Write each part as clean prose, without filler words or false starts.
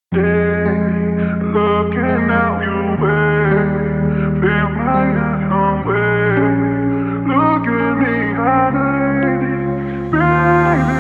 Looking out your way, feel my hands on way. Look at me, honey, baby.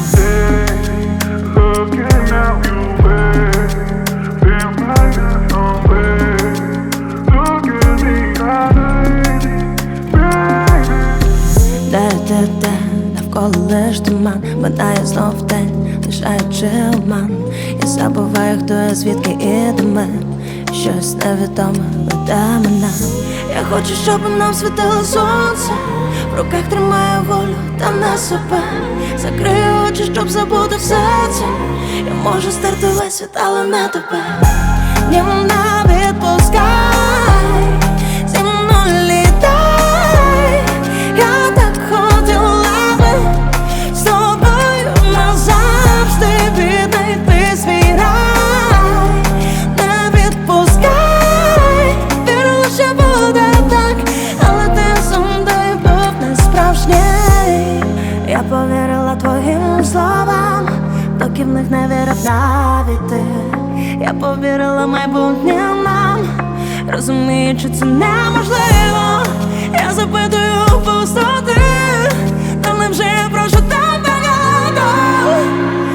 Looking out your way, feel my hands on way. Look at me, honey, baby. Де, навколо лиш туман, минає знов день, лишаючи обман. Я забуваю, хто я, звідки і де ми. Щось невідоме веде мене. Я хочу, щоб нам світило сонце. В руках тримаю волю та не себе. Закрию очі, щоб забути все це. Я можу стерти весь світ, але не тебе. Ні, не відпускай, зі мною літай. Я так хотіла би з тобою назавжди віднайти свій рай. Не відпускай, вірила, що буде так, але ти сумний був не справжній. Я повірила твоїм словам, доки в них не вірив навіть ти. Я повірила майбутнім нам, розуміючи, це неможливо. Я запитую пустоти, та невже я прошу так багато?